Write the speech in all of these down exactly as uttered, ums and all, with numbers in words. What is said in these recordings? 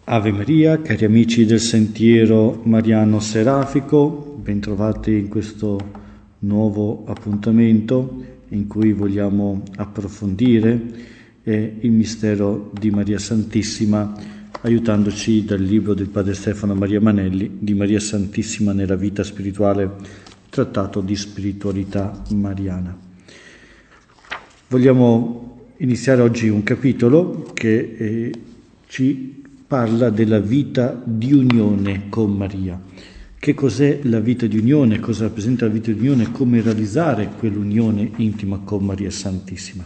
Ave Maria, cari amici del Sentiero Mariano Serafico, bentrovati in questo nuovo appuntamento in cui vogliamo approfondire eh, il mistero di Maria Santissima, aiutandoci dal libro del Padre Stefano Maria Manelli di Maria Santissima nella vita spirituale, trattato di spiritualità mariana. Vogliamo iniziare oggi un capitolo che eh, ci parla della vita di unione con Maria. Che cos'è la vita di unione? Cosa rappresenta la vita di unione? Come realizzare quell'unione intima con Maria Santissima?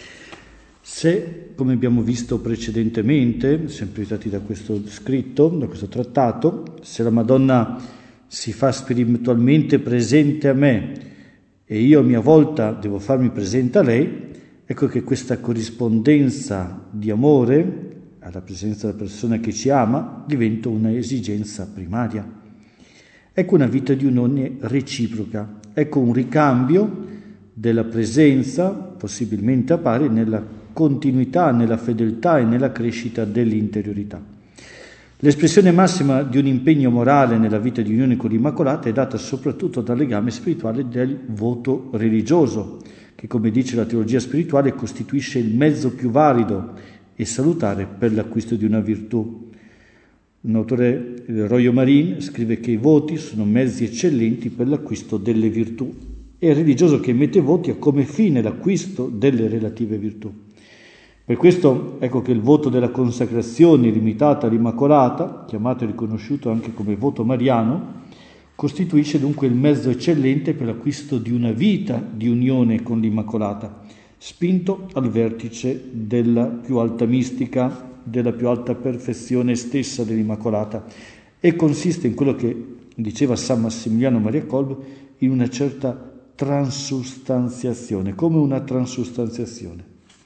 Se, come abbiamo visto precedentemente, sempre aiutati da questo scritto, da questo trattato, se la Madonna si fa spiritualmente presente a me e io a mia volta devo farmi presente a lei, ecco che questa corrispondenza di amore alla presenza della persona che ci ama diventa una esigenza primaria. Ecco una vita di unione reciproca, ecco un ricambio della presenza, possibilmente a pari, nella continuità, nella fedeltà e nella crescita dell'interiorità. L'espressione massima di un impegno morale nella vita di unione con l'Immacolata è data soprattutto dal legame spirituale del voto religioso, che, come dice la teologia spirituale, costituisce il mezzo più valido e salutare per l'acquisto di una virtù. Un autore, Royo Marin, scrive che i voti sono mezzi eccellenti per l'acquisto delle virtù e il religioso che mette voti ha come fine l'acquisto delle relative virtù. Per questo ecco che il voto della consacrazione limitata all'Immacolata, chiamato e riconosciuto anche come voto mariano, costituisce dunque il mezzo eccellente per l'acquisto di una vita di unione con l'Immacolata, spinto al vertice della più alta mistica, della più alta perfezione stessa dell'Immacolata, e consiste in quello che diceva San Massimiliano Maria Kolbe, in una certa transustanziazione, come una transustanziazione.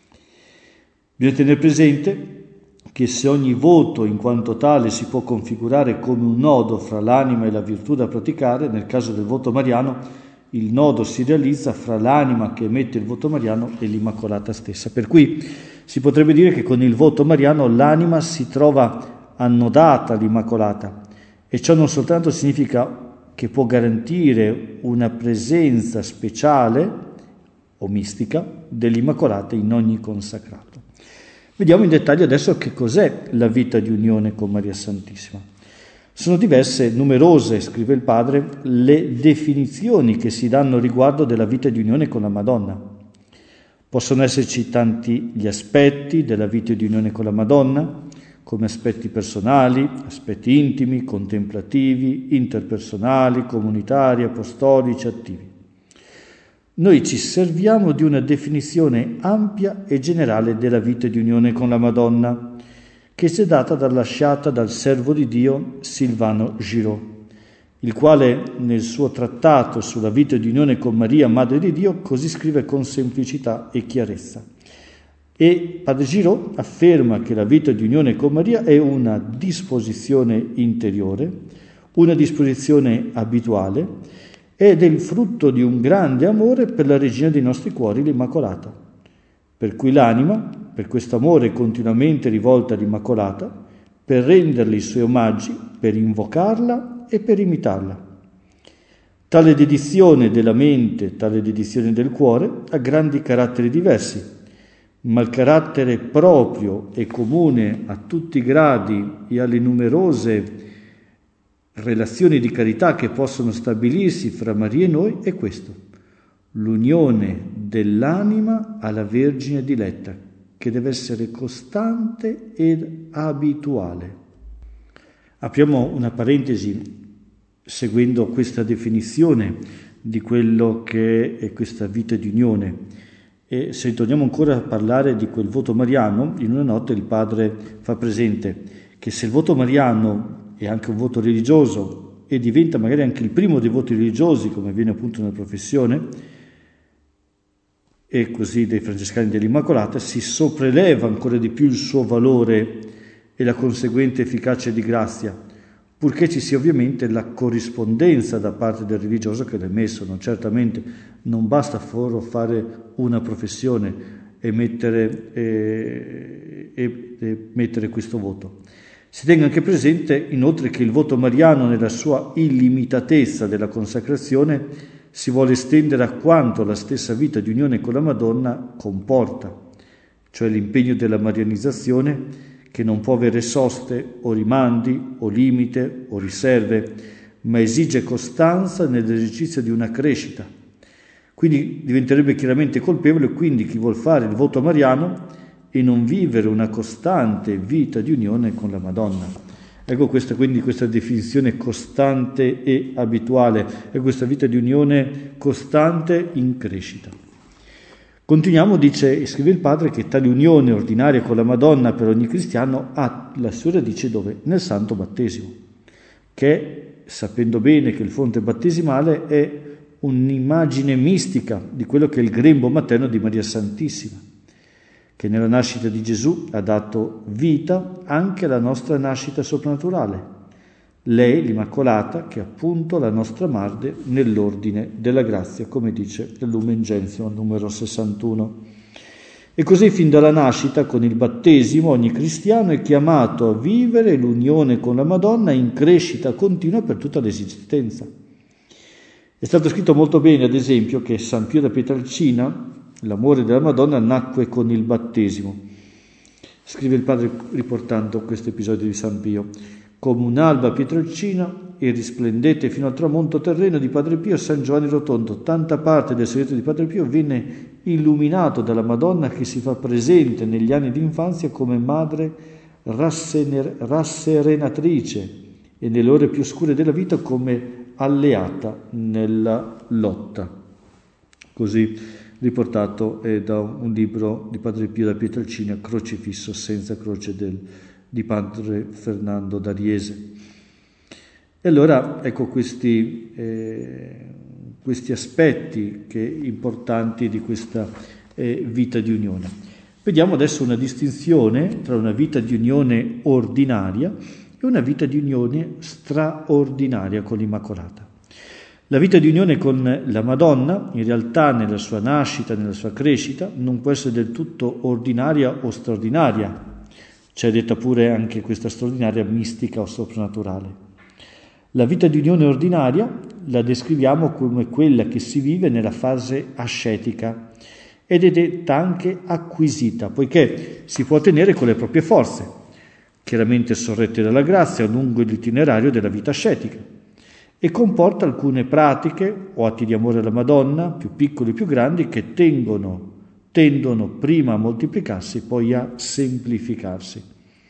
Bisogna tenere presente che se ogni voto in quanto tale si può configurare come un nodo fra l'anima e la virtù da praticare, nel caso del voto mariano il nodo si realizza fra l'anima che emette il voto mariano e l'Immacolata stessa. Per cui si potrebbe dire che con il voto mariano l'anima si trova annodata all'Immacolata, e ciò non soltanto significa che può garantire una presenza speciale o mistica dell'Immacolata in ogni consacrato. Vediamo in dettaglio adesso che cos'è la vita di unione con Maria Santissima. Sono diverse, numerose, scrive il padre, le definizioni che si danno riguardo della vita di unione con la Madonna. Possono esserci tanti gli aspetti della vita di unione con la Madonna, come aspetti personali, aspetti intimi, contemplativi, interpersonali, comunitari, apostolici, attivi. Noi ci serviamo di una definizione ampia e generale della vita di unione con la Madonna, che ci è data dalla sciata dal servo di Dio Silvano Giraud, il quale nel suo trattato sulla vita di unione con Maria, Madre di Dio, così scrive con semplicità e chiarezza. E Padre Giraud afferma che la vita di unione con Maria è una disposizione interiore, una disposizione abituale, ed è il frutto di un grande amore per la Regina dei nostri cuori, l'Immacolata, per cui l'anima, per questo amore continuamente rivolta all'Immacolata, per renderle i suoi omaggi, per invocarla e per imitarla. Tale dedizione della mente, tale dedizione del cuore ha grandi caratteri diversi, ma il carattere proprio e comune a tutti i gradi e alle numerose relazioni di carità che possono stabilirsi fra Maria e noi è questo: l'unione dell'anima alla Vergine diletta, che deve essere costante ed abituale. Apriamo una parentesi seguendo questa definizione di quello che è questa vita di unione, e se torniamo ancora a parlare di quel voto mariano, in una notte il padre fa presente che se il voto mariano è anche un voto religioso e diventa magari anche il primo dei voti religiosi, come avviene appunto nella professione, e così dei francescani dell'Immacolata, si sopraeleva ancora di più il suo valore e la conseguente efficacia di grazia, purché ci sia ovviamente la corrispondenza da parte del religioso che l'ha emesso. Non, certamente non basta solo fare una professione e mettere, e, e, e mettere questo voto. Si tenga anche presente inoltre che il voto mariano nella sua illimitatezza della consacrazione si vuole estendere a quanto la stessa vita di unione con la Madonna comporta, cioè l'impegno della marianizzazione che non può avere soste o rimandi o limite o riserve, ma esige costanza nell'esercizio di una crescita. Quindi diventerebbe chiaramente colpevole quindi chi vuol fare il voto mariano e non vivere una costante vita di unione con la Madonna. Ecco questa, quindi questa definizione costante e abituale, è questa vita di unione costante in crescita. Continuiamo, dice, scrive il padre, che tale unione ordinaria con la Madonna per ogni cristiano ha la sua radice dove? Nel santo battesimo, che, sapendo bene che il fonte battesimale è un'immagine mistica di quello che è il grembo materno di Maria Santissima, che nella nascita di Gesù ha dato vita anche alla nostra nascita soprannaturale. Lei, l'Immacolata, che è appunto la nostra madre nell'ordine della grazia, come dice il Lumen Gentium numero sessantuno. E così fin dalla nascita, con il battesimo, ogni cristiano è chiamato a vivere l'unione con la Madonna in crescita continua per tutta l'esistenza. È stato scritto molto bene, ad esempio, che San Pio da Pietrelcina, l'amore della Madonna, nacque con il battesimo. Scrive il padre riportando questo episodio di San Pio. Come un'alba pietrelcina e risplendente fino al tramonto terreno di Padre Pio, San Giovanni Rotondo, tanta parte del segreto di Padre Pio venne illuminato dalla Madonna che si fa presente negli anni di infanzia come madre rassener- rasserenatrice e nelle ore più scure della vita come alleata nella lotta. Così riportato eh, da un libro di Padre Pio da Pietrelcina, Crocifisso senza croce del di padre Fernando d'Ariese. E allora ecco questi, eh, questi aspetti che, importanti di questa eh, vita di unione. Vediamo adesso una distinzione tra una vita di unione ordinaria e una vita di unione straordinaria con l'Immacolata. La vita di unione con la Madonna, in realtà nella sua nascita, nella sua crescita, non può essere del tutto ordinaria o straordinaria. C'è detta pure anche questa straordinaria mistica o soprannaturale. La vita di unione ordinaria la descriviamo come quella che si vive nella fase ascetica ed è detta anche acquisita, poiché si può ottenere con le proprie forze, chiaramente sorrette dalla grazia lungo l'itinerario della vita ascetica, e comporta alcune pratiche o atti di amore alla Madonna, più piccoli e più grandi, che tengono tendono prima a moltiplicarsi, poi a semplificarsi.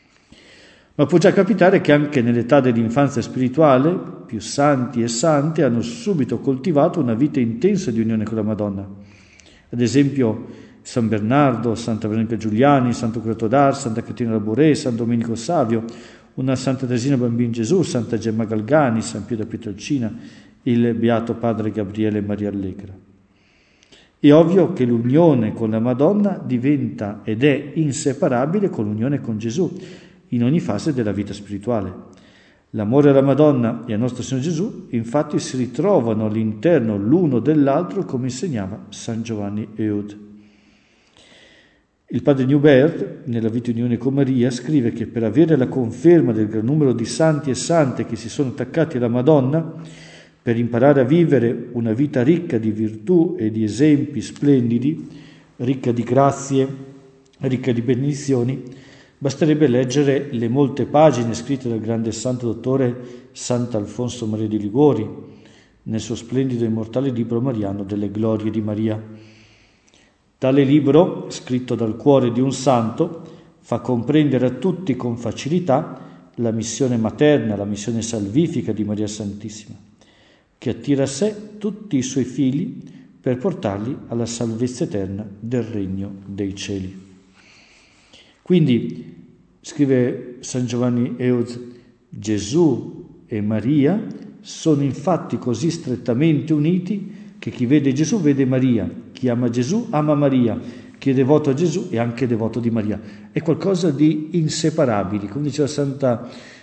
Ma può già capitare che anche nell'età dell'infanzia spirituale, più santi e sante hanno subito coltivato una vita intensa di unione con la Madonna. Ad esempio San Bernardo, Santa Veronica Giuliani, Santo Creato d'Ars, Santa Caterina Labouré, San Domenico Savio, una Santa Teresina Bambin Gesù, Santa Gemma Galgani, San Pio da Pietrelcina, il Beato Padre Gabriele Maria Allegra. È ovvio che l'unione con la Madonna diventa ed è inseparabile con l'unione con Gesù in ogni fase della vita spirituale. L'amore alla Madonna e al nostro Signore Gesù infatti si ritrovano all'interno l'uno dell'altro, come insegnava San Giovanni Eud. Il padre Newbert, nella vita di unione con Maria, scrive che per avere la conferma del gran numero di santi e sante che si sono attaccati alla Madonna, per imparare a vivere una vita ricca di virtù e di esempi splendidi, ricca di grazie, ricca di benedizioni, basterebbe leggere le molte pagine scritte dal grande santo dottore Sant'Alfonso Maria di Liguori nel suo splendido e immortale libro mariano delle Glorie di Maria. Tale libro, scritto dal cuore di un santo, fa comprendere a tutti con facilità la missione materna, la missione salvifica di Maria Santissima, che attira a sé tutti i suoi figli per portarli alla salvezza eterna del regno dei cieli. Quindi, scrive San Giovanni Euz, Gesù e Maria sono infatti così strettamente uniti che chi vede Gesù vede Maria, chi ama Gesù ama Maria, chi è devoto a Gesù è anche devoto di Maria. È qualcosa di inseparabile, come diceva Santa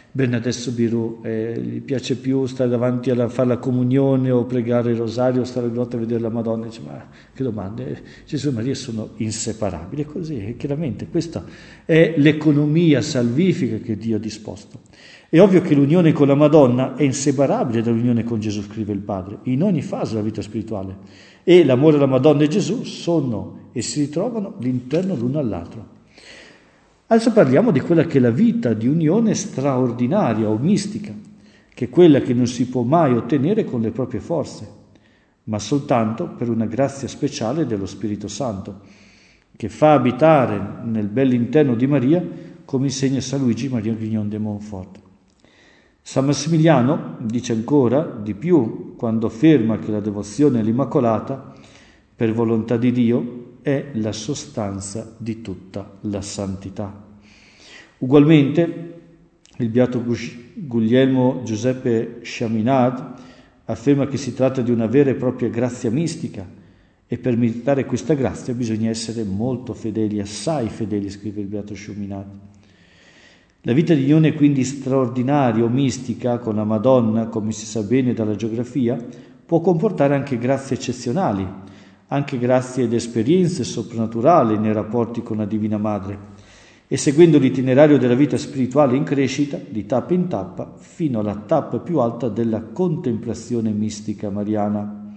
Bernadette Soubirous, eh, gli piace più stare davanti a fare la comunione o pregare il rosario o stare a grotta a vedere la Madonna. Dice, ma che domande, Gesù e Maria sono inseparabili, così, e chiaramente questa è l'economia salvifica che Dio ha disposto. È ovvio che l'unione con la Madonna è inseparabile dall'unione con Gesù, scrive il Padre, in ogni fase della vita spirituale, e l'amore alla Madonna e Gesù sono e si ritrovano all'interno l'uno all'altro. Adesso parliamo di quella che è la vita di unione straordinaria o mistica, che è quella che non si può mai ottenere con le proprie forze, ma soltanto per una grazia speciale dello Spirito Santo, che fa abitare nel bell'interno di Maria, come insegna San Luigi Maria Grignon de Montfort. San Massimiliano dice ancora di più quando afferma che la devozione all'Immacolata, per volontà di Dio, è la sostanza di tutta la santità. Ugualmente, il beato Guglielmo Giuseppe Chaminade afferma che si tratta di una vera e propria grazia mistica e per meritare questa grazia bisogna essere molto fedeli, assai fedeli, scrive il beato Chaminade. La vita di unione quindi straordinaria o mistica con la Madonna, come si sa bene dalla geografia, può comportare anche grazie eccezionali, anche grazie ed esperienze soprannaturali nei rapporti con la Divina Madre, e seguendo l'itinerario della vita spirituale in crescita, di tappa in tappa, fino alla tappa più alta della contemplazione mistica mariana.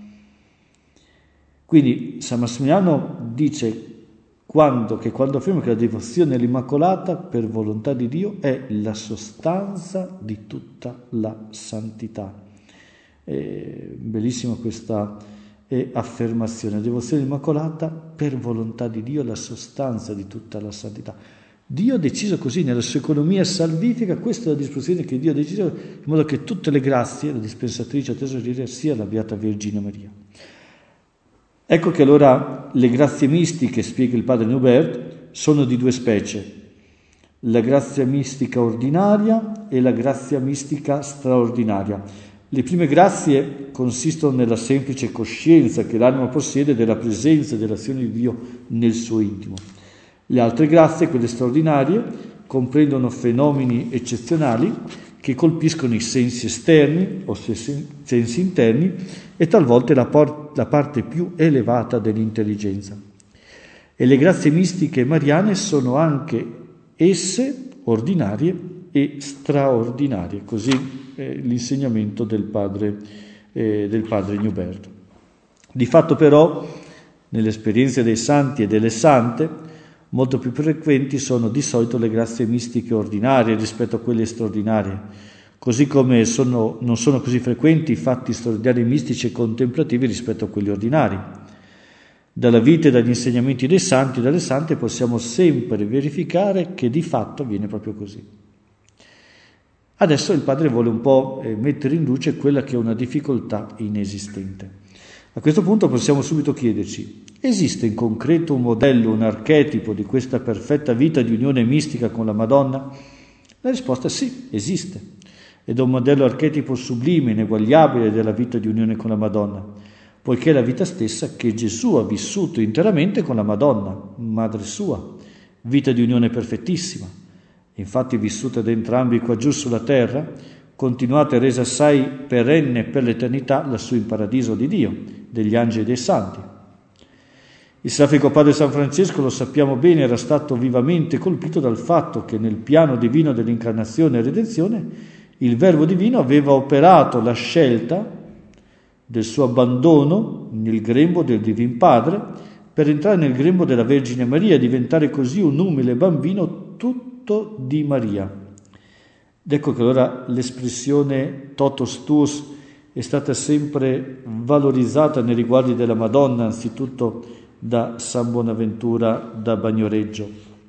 Quindi San Massimiliano dice quando, che quando afferma che la devozione all'Immacolata, per volontà di Dio, è la sostanza di tutta la santità. È bellissima questa e affermazione, la devozione immacolata per volontà di Dio, la sostanza di tutta la santità. Dio ha deciso così, nella sua economia salvifica, questa è la disposizione che Dio ha deciso, in modo che tutte le grazie, la dispensatrice, la tesoriera, sia la Beata Vergine Maria. Ecco che allora le grazie mistiche, spiega il padre Noubert, sono di due specie, la grazia mistica ordinaria e la grazia mistica straordinaria. Le prime grazie consistono nella semplice coscienza che l'anima possiede della presenza e dell'azione di Dio nel suo intimo. Le altre grazie, quelle straordinarie, comprendono fenomeni eccezionali che colpiscono i sensi esterni o sensi interni e talvolta la, por- la parte più elevata dell'intelligenza. E le grazie mistiche mariane sono anche esse ordinarie e straordinarie, così è l'insegnamento del padre, eh, del padre Noubert. Di fatto però, nelle esperienze dei santi e delle sante, molto più frequenti sono di solito le grazie mistiche ordinarie rispetto a quelle straordinarie, così come sono, non sono così frequenti i fatti straordinari mistici e contemplativi rispetto a quelli ordinari. Dalla vita e dagli insegnamenti dei santi e delle sante possiamo sempre verificare che di fatto avviene proprio così. Adesso il padre vuole un po' mettere in luce quella che è una difficoltà inesistente. A questo punto possiamo subito chiederci: esiste in concreto un modello, un archetipo di questa perfetta vita di unione mistica con la Madonna? La risposta è sì, esiste. Ed è un modello archetipo sublime, ineguagliabile della vita di unione con la Madonna, poiché è la vita stessa che Gesù ha vissuto interamente con la Madonna, madre sua, vita di unione perfettissima. Infatti vissuta da entrambi qua giù sulla terra, continuata e resa assai perenne per l'eternità lassù in paradiso di Dio, degli angeli e dei santi. Il sacro padre San Francesco, lo sappiamo bene, era stato vivamente colpito dal fatto che nel piano divino dell'incarnazione e redenzione il Verbo divino aveva operato la scelta del suo abbandono nel grembo del Divin Padre per entrare nel grembo della Vergine Maria e diventare così un umile bambino tutto di Maria. Ed ecco che allora l'espressione totus tuus è stata sempre valorizzata nei riguardi della Madonna, anzitutto da San Bonaventura da Bagnoregio.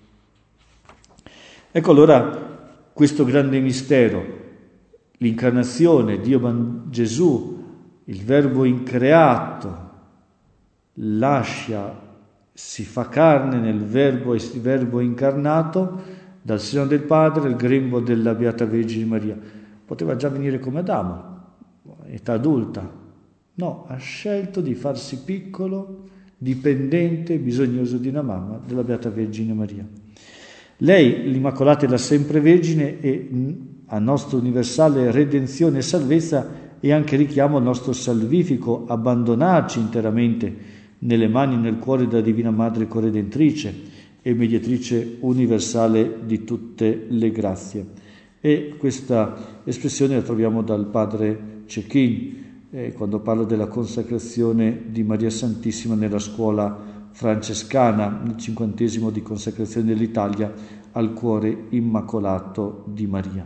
Ecco allora questo grande mistero, l'incarnazione, Dio Gesù, il Verbo increato, lascia, si fa carne nel Verbo e il Verbo incarnato, dal seno del Padre, il grembo della Beata Vergine Maria. Poteva già venire come Adamo, età adulta. No, ha scelto di farsi piccolo, dipendente, bisognoso di una mamma, della Beata Vergine Maria. Lei, l'Immacolata, è la sempre Vergine e a nostra universale redenzione e salvezza è anche richiamo al nostro salvifico abbandonarci interamente nelle mani e nel cuore della Divina Madre Corredentrice e mediatrice universale di tutte le grazie. E questa espressione la troviamo dal padre Cecchin, eh, quando parla della consacrazione di Maria Santissima nella scuola francescana, nel cinquantesimo di consacrazione dell'Italia al cuore immacolato di Maria.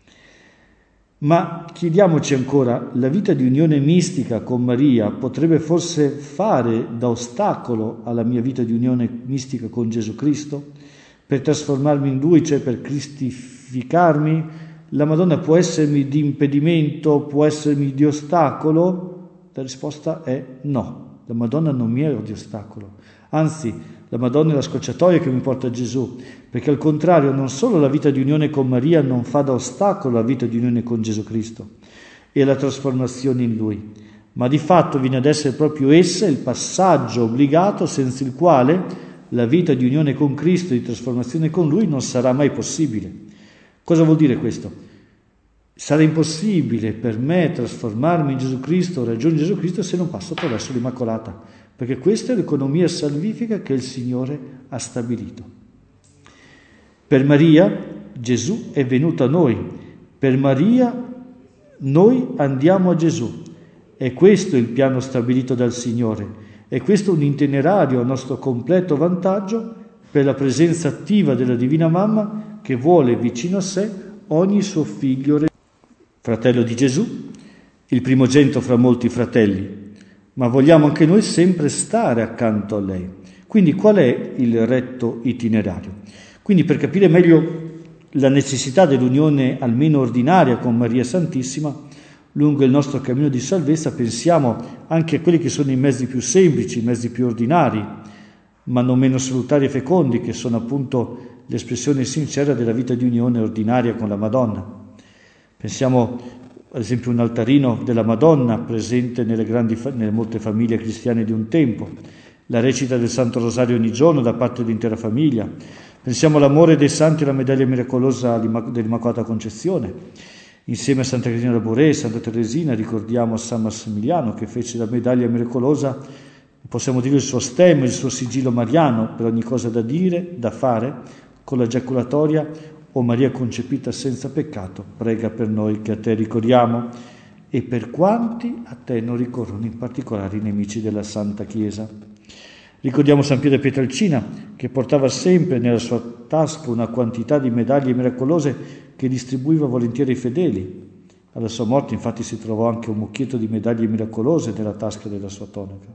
Ma chiediamoci ancora, la vita di unione mistica con Maria potrebbe forse fare da ostacolo alla mia vita di unione mistica con Gesù Cristo? Per trasformarmi in Lui, cioè per cristificarmi, la Madonna può essermi di impedimento, può essermi di ostacolo? La risposta è no. La Madonna non mi è di ostacolo, anzi la Madonna è la scorciatoia che mi porta a Gesù, perché al contrario non solo la vita di unione con Maria non fa da ostacolo alla vita di unione con Gesù Cristo e alla trasformazione in Lui, ma di fatto viene ad essere proprio essa il passaggio obbligato senza il quale la vita di unione con Cristo e di trasformazione con Lui non sarà mai possibile. Cosa vuol dire questo? Sarà impossibile per me trasformarmi in Gesù Cristo, raggiungere Gesù Cristo, se non passo attraverso l'Immacolata, perché questa è l'economia salvifica che il Signore ha stabilito. Per Maria Gesù è venuto a noi, per Maria noi andiamo a Gesù. E questo è il piano stabilito dal Signore, e questo è un itinerario a nostro completo vantaggio per la presenza attiva della Divina Mamma che vuole vicino a sé ogni suo figlio fratello di Gesù, il primogenito fra molti fratelli, ma vogliamo anche noi sempre stare accanto a lei. Quindi qual è il retto itinerario? Quindi per capire meglio la necessità dell'unione almeno ordinaria con Maria Santissima, lungo il nostro cammino di salvezza pensiamo anche a quelli che sono i mezzi più semplici, i mezzi più ordinari, ma non meno salutari e fecondi, che sono appunto l'espressione sincera della vita di unione ordinaria con la Madonna. Pensiamo ad esempio a un altarino della Madonna presente nelle, grandi, nelle molte famiglie cristiane di un tempo, la recita del Santo Rosario ogni giorno da parte dell'intera famiglia. Pensiamo all'amore dei santi e alla medaglia miracolosa dell'Immacolata Concezione. Insieme a Santa Caterina da Boré e Santa Teresina ricordiamo San Massimiliano che fece la medaglia miracolosa, possiamo dire il suo stemma, il suo sigillo mariano per ogni cosa da dire, da fare, con la giaculatoria: O Maria concepita senza peccato, prega per noi che a te ricorriamo e per quanti a te non ricorrono, in particolare i nemici della Santa Chiesa. Ricordiamo San Pietro Pietrelcina che portava sempre nella sua tasca una quantità di medaglie miracolose che distribuiva volentieri ai fedeli. Alla sua morte infatti si trovò anche un mucchietto di medaglie miracolose nella tasca della sua tonaca.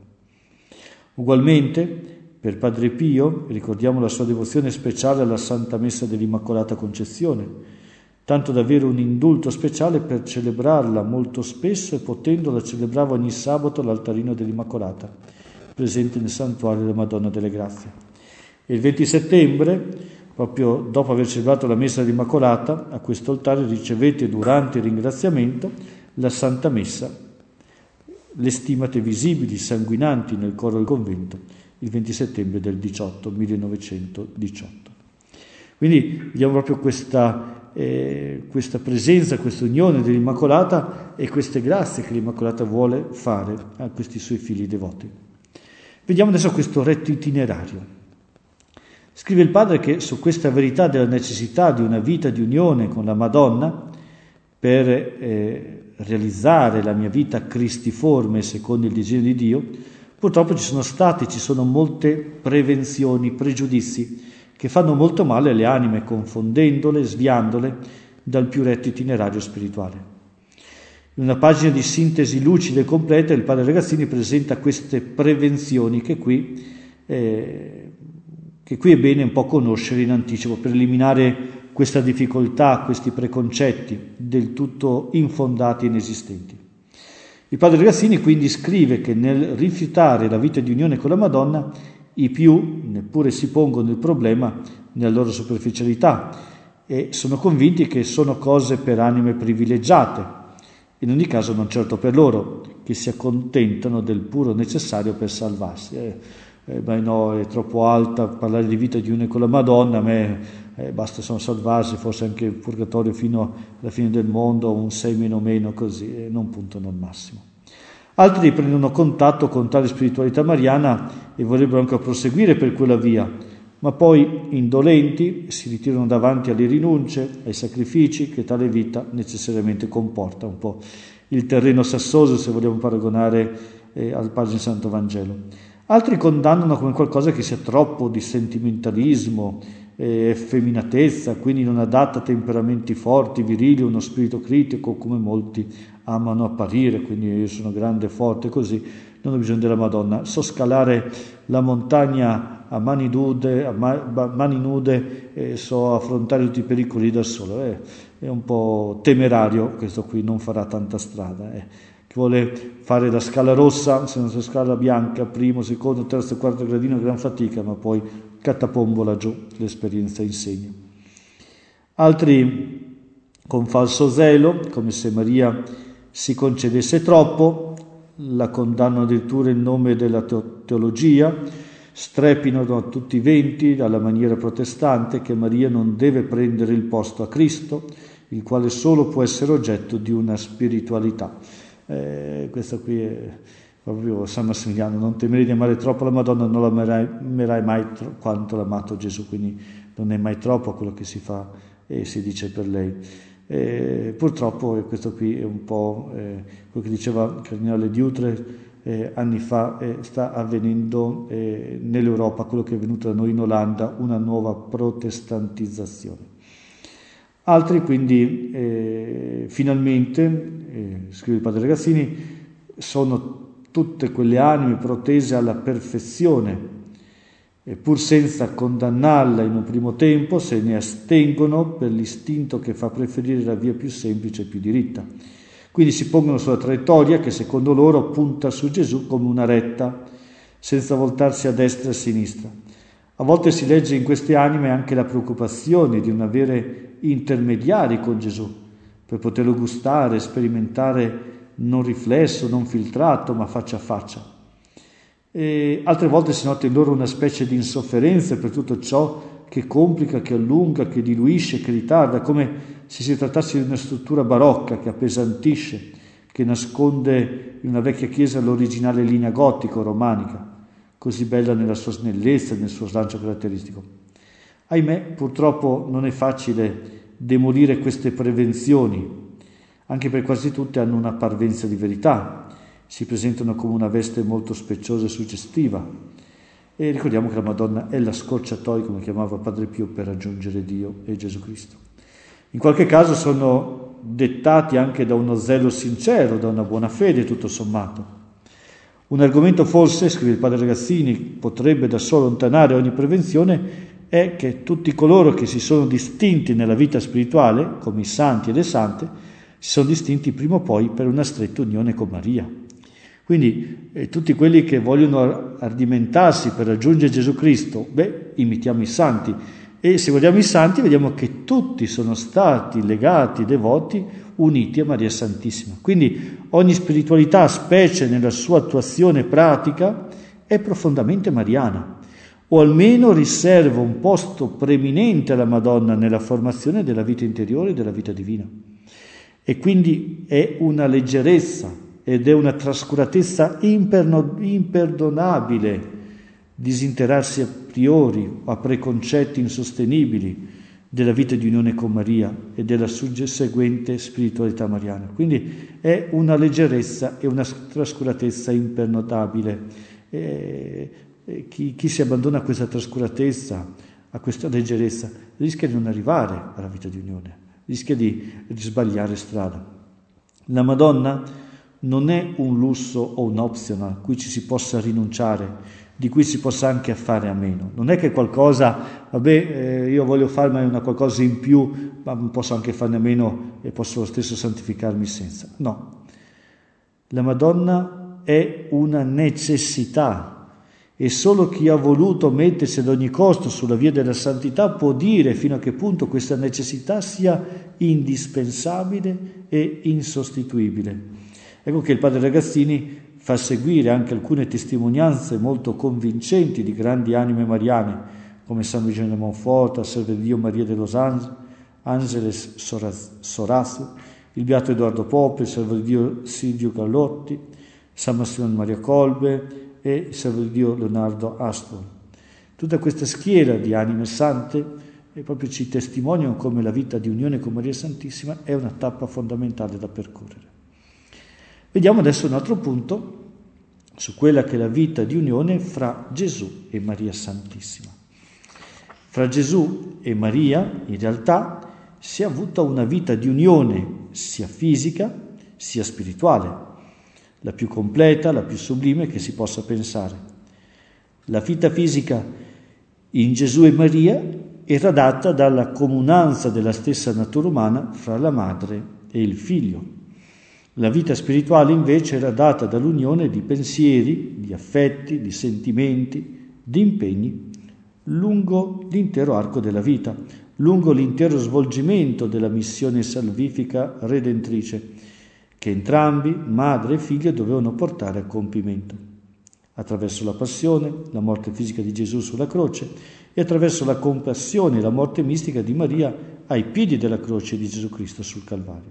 Ugualmente per Padre Pio ricordiamo la sua devozione speciale alla Santa Messa dell'Immacolata Concezione, tanto da avere un indulto speciale per celebrarla molto spesso e potendola celebrava ogni sabato all'altarino dell'Immacolata, presente nel santuario della Madonna delle Grazie. E il venti settembre, proprio dopo aver celebrato la Messa dell'Immacolata, a questo altare ricevete durante il ringraziamento la Santa Messa, le stimate visibili, sanguinanti nel coro del convento, il venti settembre del diciotto, millenovecentodiciotto. Quindi vediamo proprio questa, eh, questa presenza, questa unione dell'Immacolata e queste grazie che l'Immacolata vuole fare a questi suoi figli devoti. Vediamo adesso questo retto itinerario. Scrive il Padre che su questa verità della necessità di una vita di unione con la Madonna per eh, realizzare la mia vita cristiforme secondo il disegno di Dio, purtroppo ci sono state, ci sono molte prevenzioni, pregiudizi che fanno molto male alle anime, confondendole, sviandole dal più retto itinerario spirituale. In una pagina di sintesi lucida e completa il padre Ragazzini presenta queste prevenzioni che qui, eh, che qui è bene un po' conoscere in anticipo per eliminare questa difficoltà, questi preconcetti del tutto infondati e inesistenti. Il padre Ragazzini quindi scrive che nel rifiutare la vita di unione con la Madonna i più neppure si pongono il problema nella loro superficialità e sono convinti che sono cose per anime privilegiate, in ogni caso non certo per loro, che si accontentano del puro necessario per salvarsi. Eh, eh, ma no, è troppo alta, parlare di vita di unione con la Madonna, a me eh, basta sono salvarsi, forse anche il purgatorio fino alla fine del mondo, un sei meno meno così, e non puntano al massimo. Altri prendono contatto con tale spiritualità mariana e vorrebbero anche proseguire per quella via, ma poi, indolenti, si ritirano davanti alle rinunce, ai sacrifici che tale vita necessariamente comporta, un po' il terreno sassoso, se vogliamo paragonare eh, al Padre Santo Vangelo. Altri condannano come qualcosa che sia troppo di sentimentalismo, eh, effeminatezza, quindi non adatta a temperamenti forti, virili, uno spirito critico, come molti amano apparire, quindi io sono grande, forte, così, non ho bisogno della Madonna. So scalare la montagna a mani nude, a mani nude e so affrontare tutti i pericoli da solo. Eh, è un po' temerario, questo qui non farà tanta strada. Eh. Chi vuole fare la scala rossa, se non si scala bianca, primo, secondo, terzo e quarto gradino, gran fatica, ma poi catapombola giù, l'esperienza insegna. Altri con falso zelo, come se Maria si concedesse troppo, la condannano addirittura in nome della teologia, strepinano a tutti i venti dalla maniera protestante che Maria non deve prendere il posto a Cristo, il quale solo può essere oggetto di una spiritualità. Eh, questa qui è proprio San Massimiliano: non temere di amare troppo la Madonna, non la amerai, amerai mai tro- quanto l'ha amato Gesù, quindi non è mai troppo quello che si fa e si dice per lei. Eh, purtroppo eh, questo qui è un po' eh, quello che diceva il cardinale Diutre eh, anni fa, eh, sta avvenendo eh, nell'Europa quello che è avvenuto da noi in Olanda, una nuova protestantizzazione. Altri quindi eh, finalmente, eh, scrive il padre Ragazzini, sono tutte quelle anime protese alla perfezione, e pur senza condannarla in un primo tempo, se ne astengono per l'istinto che fa preferire la via più semplice e più diritta. Quindi si pongono sulla traiettoria che secondo loro punta su Gesù come una retta, senza voltarsi a destra e a sinistra. A volte si legge in queste anime anche la preoccupazione di non avere intermediari con Gesù, per poterlo gustare, sperimentare non riflesso, non filtrato, ma faccia a faccia. E altre volte si nota in loro una specie di insofferenza per tutto ciò che complica, che allunga, che diluisce, che ritarda, come se si trattasse di una struttura barocca che appesantisce, che nasconde in una vecchia chiesa l'originale linea gotico-romanica, così bella nella sua snellezza e nel suo slancio caratteristico. Ahimè, purtroppo non è facile demolire queste prevenzioni, anche perché quasi tutte hanno una parvenza di verità, si presentano come una veste molto speciosa e suggestiva. E ricordiamo che la Madonna è la scorciatoia, come chiamava Padre Pio, per raggiungere Dio e Gesù Cristo. In qualche caso sono dettati anche da uno zelo sincero, da una buona fede, tutto sommato. Un argomento forse, scrive il padre Ragazzini, potrebbe da solo allontanare ogni prevenzione, è che tutti coloro che si sono distinti nella vita spirituale, come i santi e le sante, si sono distinti prima o poi per una stretta unione con Maria. Quindi eh, tutti quelli che vogliono ardimentarsi per raggiungere Gesù Cristo, beh, imitiamo i santi. E se guardiamo i santi vediamo che tutti sono stati legati, devoti, uniti a Maria Santissima. Quindi ogni spiritualità, specie nella sua attuazione pratica, è profondamente mariana, o almeno riserva un posto preeminente alla Madonna nella formazione della vita interiore e della vita divina. E quindi è una leggerezza ed è una trascuratezza imperno, imperdonabile disinterarsi a priori, a preconcetti insostenibili della vita di unione con Maria e della seguente spiritualità mariana. Quindi è una leggerezza e una trascuratezza imperdonabile. E, e chi, chi si abbandona a questa trascuratezza, a questa leggerezza, rischia di non arrivare alla vita di unione, rischia di, di sbagliare strada. La Madonna non è un lusso o un optional a cui ci si possa rinunciare, di cui si possa anche fare a meno. Non è che qualcosa, vabbè, eh, io voglio farmi una qualcosa in più, ma posso anche farne a meno e posso lo stesso santificarmi senza. No. La Madonna è una necessità e solo chi ha voluto mettersi ad ogni costo sulla via della santità può dire fino a che punto questa necessità sia indispensabile e insostituibile. Ecco che il padre Ragazzini fa seguire anche alcune testimonianze molto convincenti di grandi anime mariane, come San Vigeno de Monfort, Serve di Dio Maria de los Angeles Sorazu, il Beato Edoardo Pope, il Servo di Dio Silvio Gallotti, San Massimiliano Maria Kolbe e il Servo di Dio Leonardo Astor. Tutta questa schiera di anime sante e proprio ci testimoniano come la vita di unione con Maria Santissima è una tappa fondamentale da percorrere. Vediamo adesso un altro punto su quella che è la vita di unione fra Gesù e Maria Santissima. Fra Gesù e Maria, in realtà, si è avuta una vita di unione sia fisica sia spirituale, la più completa, la più sublime che si possa pensare. La vita fisica in Gesù e Maria era data dalla comunanza della stessa natura umana fra la madre e il figlio. La vita spirituale invece era data dall'unione di pensieri, di affetti, di sentimenti, di impegni lungo l'intero arco della vita, lungo l'intero svolgimento della missione salvifica redentrice, che entrambi, madre e figlio, dovevano portare a compimento, attraverso la passione, la morte fisica di Gesù sulla croce e attraverso la compassione e la morte mistica di Maria ai piedi della croce di Gesù Cristo sul Calvario.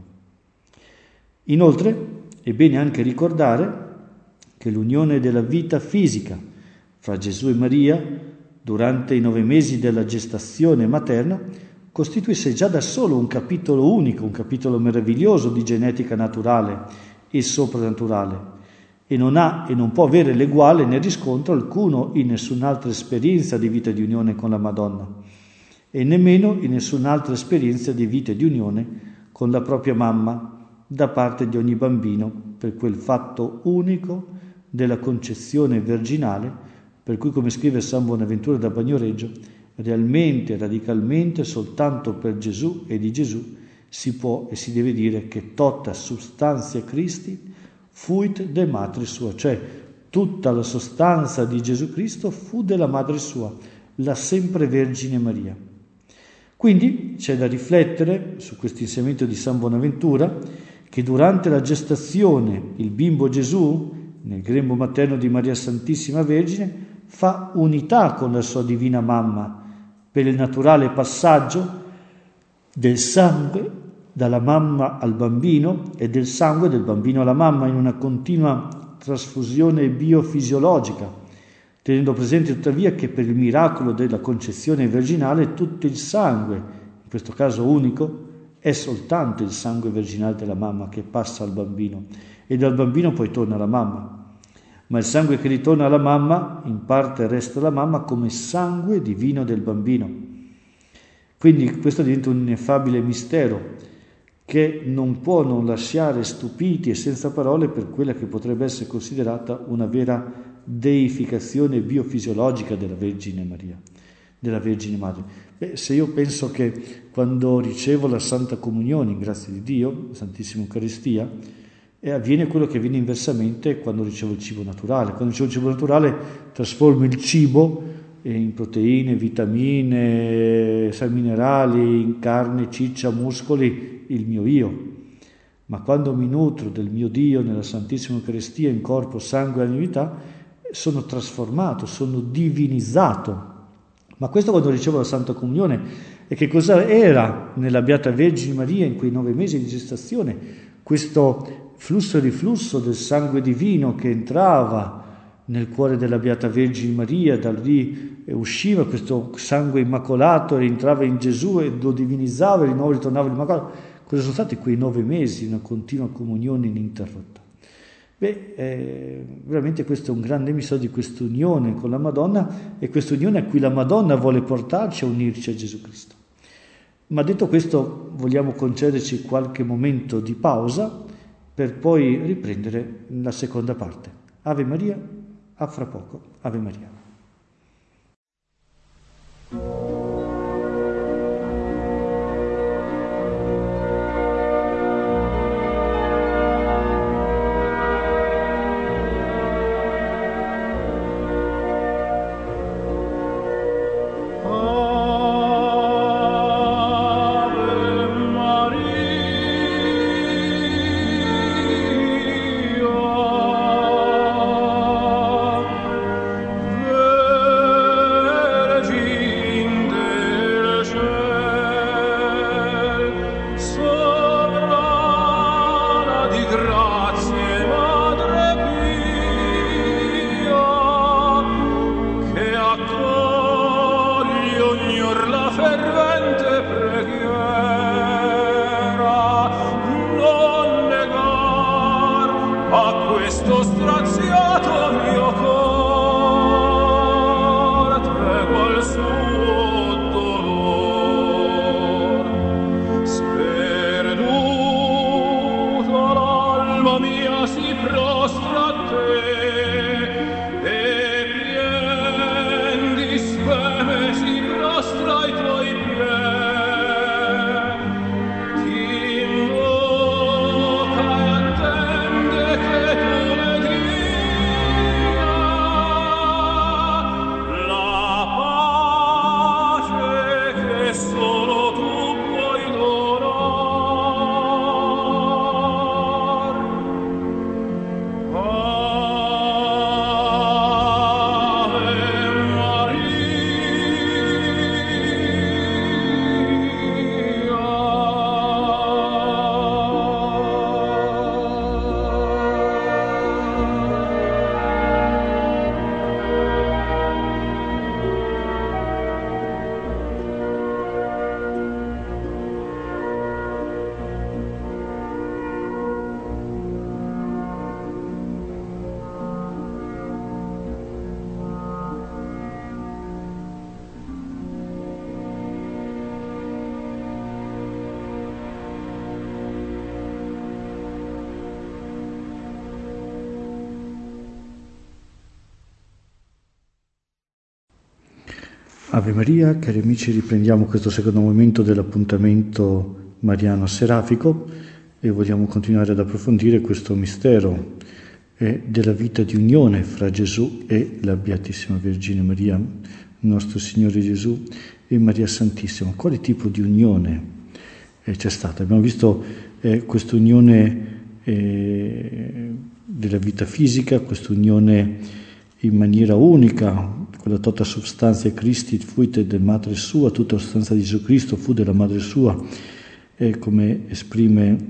Inoltre, è bene anche ricordare che l'unione della vita fisica fra Gesù e Maria durante i nove mesi della gestazione materna costituisce già da solo un capitolo unico, un capitolo meraviglioso di genetica naturale e soprannaturale, e non ha e non può avere l'eguale né riscontro alcuno in nessun'altra esperienza di vita di unione con la Madonna e nemmeno in nessun'altra esperienza di vita di unione con la propria mamma da parte di ogni bambino, per quel fatto unico della concezione virginale, per cui, come scrive San Bonaventura da Bagnoregio, realmente, radicalmente, soltanto per Gesù e di Gesù si può e si deve dire che tota substantia Christi fuit de matris sua, cioè tutta la sostanza di Gesù Cristo fu della madre sua, la sempre Vergine Maria. Quindi c'è da riflettere su questo insegnamento di San Bonaventura, che durante la gestazione il bimbo Gesù, nel grembo materno di Maria Santissima Vergine, fa unità con la sua divina mamma per il naturale passaggio del sangue dalla mamma al bambino e del sangue del bambino alla mamma in una continua trasfusione biofisiologica, tenendo presente tuttavia che per il miracolo della concezione virginale tutto il sangue, in questo caso unico, è soltanto il sangue virginale della mamma che passa al bambino e dal bambino poi torna alla mamma. Ma il sangue che ritorna alla mamma, in parte resta alla mamma come sangue divino del bambino. Quindi questo diventa un ineffabile mistero che non può non lasciare stupiti e senza parole per quella che potrebbe essere considerata una vera deificazione biofisiologica della Vergine Maria, della Vergine Madre. Beh, se io penso che quando ricevo la Santa Comunione, in grazia di Dio, la Santissima Eucaristia, e avviene quello che avviene inversamente quando ricevo il cibo naturale. Quando ricevo il cibo naturale trasformo il cibo in proteine, vitamine, sali minerali, in carne, ciccia, muscoli, il mio io. Ma quando mi nutro del mio Dio nella Santissima Eucaristia in corpo, sangue e animità, sono trasformato, sono divinizzato. Ma questo quando ricevo la Santa Comunione. E che cosa era nella Beata Vergine Maria in quei nove mesi di gestazione? Questo flusso e riflusso del sangue divino che entrava nel cuore della Beata Vergine Maria, da lì usciva questo sangue immacolato, entrava in Gesù e lo divinizzava e di nuovo ritornava immacolato. Cosa sono stati quei nove mesi, una continua comunione ininterrotta? Beh, eh, veramente questo è un grande mistero di questa unione con la Madonna e questa unione a cui la Madonna vuole portarci a unirci a Gesù Cristo. Ma detto questo, vogliamo concederci qualche momento di pausa per poi riprendere la seconda parte. Ave Maria, a fra poco. Ave Maria. Maria. Ave Maria, cari amici, riprendiamo questo secondo momento dell'appuntamento mariano serafico e vogliamo continuare ad approfondire questo mistero eh, della vita di unione fra Gesù e la Beatissima Vergine Maria, nostro Signore Gesù e Maria Santissima. Quale tipo di unione eh, c'è stata? Abbiamo visto eh, questa unione eh, della vita fisica, questa unione in maniera unica, quella tota substantia Christi fuit de madre sua, tutta la sostanza di Gesù Cristo fu della madre sua, e come esprime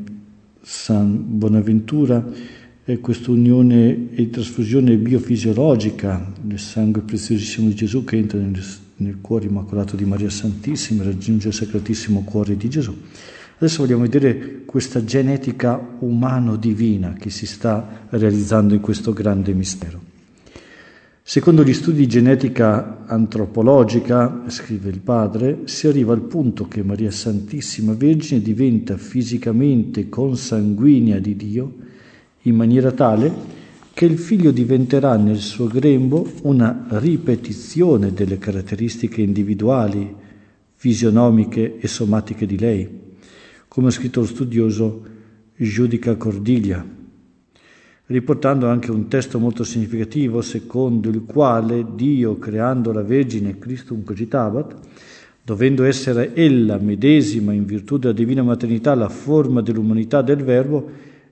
San Bonaventura, è questa unione e trasfusione biofisiologica del sangue preziosissimo di Gesù che entra nel, nel cuore immacolato di Maria Santissima e raggiunge il Sacratissimo Cuore di Gesù. Adesso vogliamo vedere questa genetica umano-divina che si sta realizzando in questo grande mistero. Secondo gli studi di genetica antropologica, scrive il padre, si arriva al punto che Maria Santissima Vergine diventa fisicamente consanguinea di Dio in maniera tale che il figlio diventerà nel suo grembo una ripetizione delle caratteristiche individuali, fisionomiche e somatiche di lei, come ha scritto lo studioso Giudica Cordiglia, riportando anche un testo molto significativo secondo il quale Dio, creando la Vergine Christum cogitabat, dovendo essere ella medesima in virtù della divina maternità la forma dell'umanità del Verbo,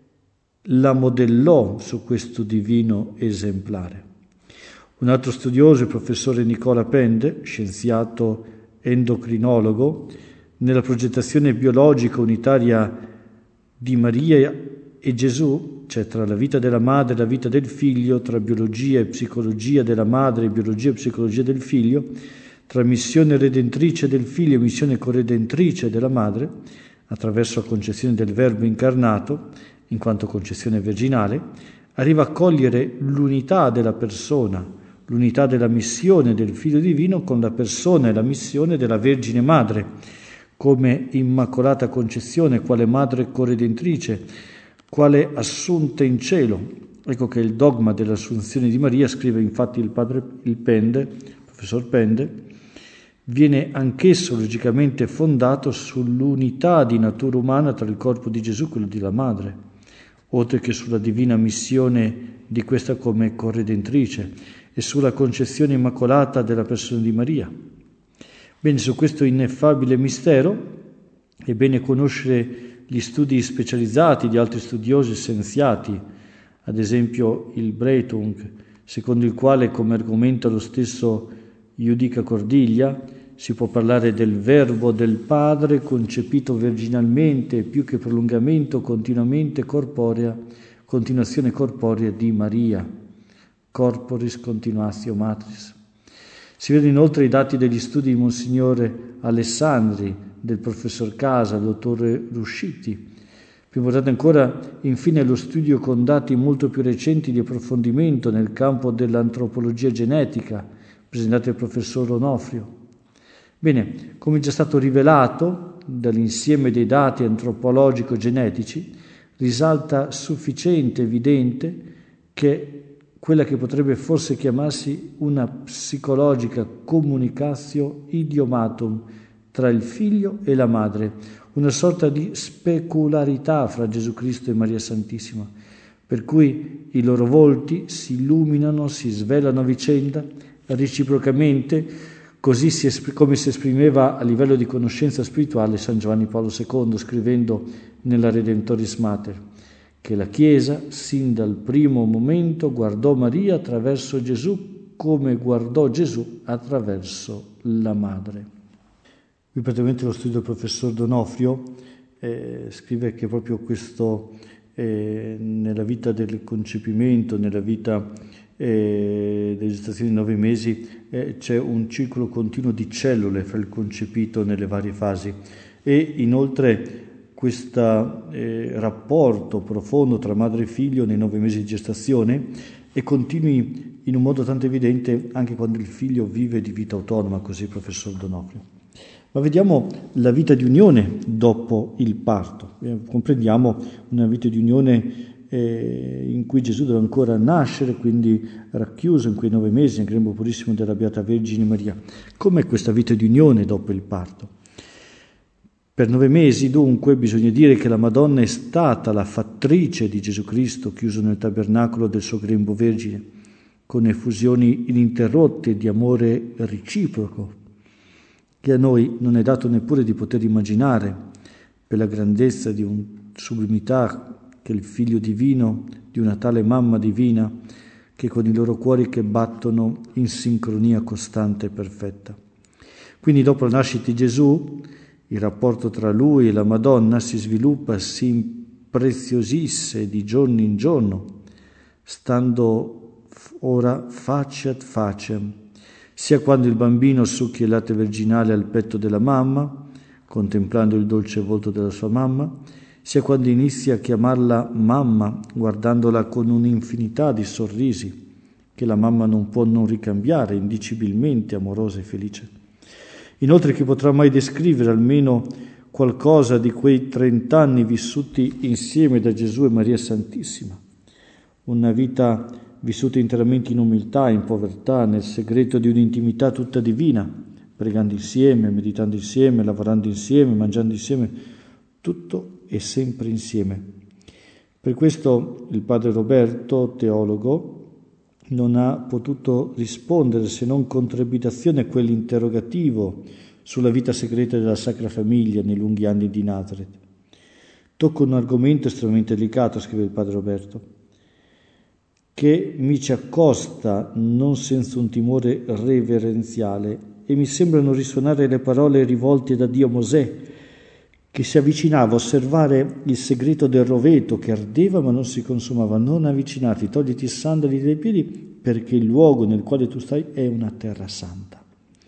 la modellò su questo divino esemplare. Un altro studioso, il professore Nicola Pende, scienziato endocrinologo, nella progettazione biologica unitaria di Maria e Gesù, cioè tra la vita della madre e la vita del figlio, tra biologia e psicologia della madre e biologia e psicologia del figlio, tra missione redentrice del figlio e missione corredentrice della madre, attraverso la concezione del Verbo incarnato, in quanto concezione virginale, arriva a cogliere l'unità della persona, l'unità della missione del Figlio Divino con la persona e la missione della Vergine Madre, come immacolata concezione, quale madre corredentrice, quale assunta in cielo. Ecco che il dogma dell'assunzione di Maria, scrive infatti il padre il Pende, il professor Pende, viene anch'esso logicamente fondato sull'unità di natura umana tra il corpo di Gesù e quello della madre, oltre che sulla divina missione di questa come corredentrice e sulla concezione immacolata della persona di Maria. Bene, su questo ineffabile mistero è bene conoscere gli studi specializzati di altri studiosi scienziati, ad esempio il Breitung, secondo il quale, come argomenta lo stesso Giudica Cordiglia, si può parlare del Verbo del Padre concepito virginalmente, più che prolungamento continuamente corporea, continuazione corporea di Maria, corporis continuatio matris. Si vedono inoltre i dati degli studi di Monsignore Alessandri, del professor Casa, del dottore Rusciti. Più importante ancora, infine, lo studio con dati molto più recenti di approfondimento nel campo dell'antropologia genetica, presentato dal professor Onofrio. Bene, come è già stato rivelato dall'insieme dei dati antropologico-genetici, risalta sufficiente, evidente, che quella che potrebbe forse chiamarsi una psicologica communicatio idiomatum tra il figlio e la madre, una sorta di specularità fra Gesù Cristo e Maria Santissima, per cui i loro volti si illuminano, si svelano a vicenda, reciprocamente, così si espr- come si esprimeva a livello di conoscenza spirituale San Giovanni Paolo secondo, scrivendo nella Redemptoris Mater, che la Chiesa, sin dal primo momento, guardò Maria attraverso Gesù come guardò Gesù attraverso la madre. Qui praticamente lo studio del professor Donofrio eh, scrive che proprio questo, eh, nella vita del concepimento, nella vita eh, delle gestazioni di nove mesi, eh, c'è un ciclo continuo di cellule fra il concepito nelle varie fasi e inoltre questo eh, rapporto profondo tra madre e figlio nei nove mesi di gestazione e continui in un modo tanto evidente anche quando il figlio vive di vita autonoma, così il professor Donofrio. Ma vediamo la vita di unione dopo il parto. Comprendiamo una vita di unione eh, in cui Gesù deve ancora nascere, quindi racchiuso in quei nove mesi nel grembo purissimo della Beata Vergine Maria. Com'è questa vita di unione dopo il parto? Per nove mesi, dunque, bisogna dire che la Madonna è stata la fattrice di Gesù Cristo chiuso nel tabernacolo del suo grembo vergine, con effusioni ininterrotte di amore reciproco, che a noi non è dato neppure di poter immaginare, per la grandezza di una sublimità che il Figlio divino, di una tale mamma divina, che con i loro cuori che battono in sincronia costante e perfetta. Quindi dopo la nascita di Gesù, il rapporto tra lui e la Madonna si sviluppa, si impreziosisce di giorno in giorno, stando ora faciat facem, sia quando il bambino succhia il latte virginale al petto della mamma, contemplando il dolce volto della sua mamma, sia quando inizia a chiamarla mamma, guardandola con un'infinità di sorrisi, che la mamma non può non ricambiare, indicibilmente amorosa e felice. Inoltre, chi potrà mai descrivere almeno qualcosa di quei trent'anni vissuti insieme da Gesù e Maria Santissima? Una vita vissuta interamente in umiltà, in povertà, nel segreto di un'intimità tutta divina, pregando insieme, meditando insieme, lavorando insieme, mangiando insieme, tutto e sempre insieme. Per questo il padre Roberto, teologo, non ha potuto rispondere se non con trepidazione a quell'interrogativo sulla vita segreta della Sacra Famiglia nei lunghi anni di Nazareth. Tocca un argomento estremamente delicato, scrive il padre Roberto, che mi ci accosta non senza un timore reverenziale, e mi sembrano risuonare le parole rivolte da Dio a Mosè, che si avvicinava a osservare il segreto del roveto che ardeva ma non si consumava. Non avvicinarti, togliti i sandali dai piedi, perché il luogo nel quale tu stai è una terra santa.